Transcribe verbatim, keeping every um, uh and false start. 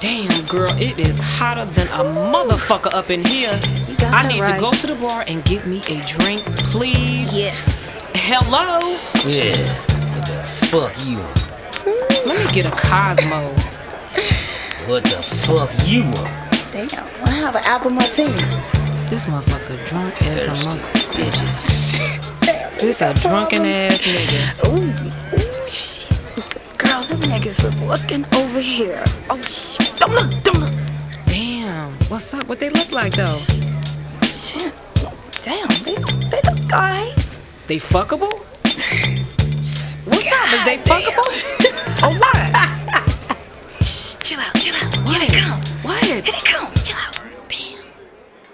Damn, girl, it is hotter than a motherfucker up in here. You got I that need right. to go to the bar and get me a drink, please. Yes. Hello? Yeah, what the fuck you want? Let me get a Cosmo. What the fuck you want? Damn, I have an apple martini. This motherfucker drunk as a Thirsty mother. bitches. Damn, This a drunken ass nigga. Ooh, ooh, shit. Girl, them niggas is looking over here. Oh, shit. Don't look, don't look. Damn, what's up? What they look like though? Shit. Damn, they, they look alright. They fuckable? What's up? Is they damn. fuckable? Or what? Shh, chill out, chill out. What? Here they come. What? Here they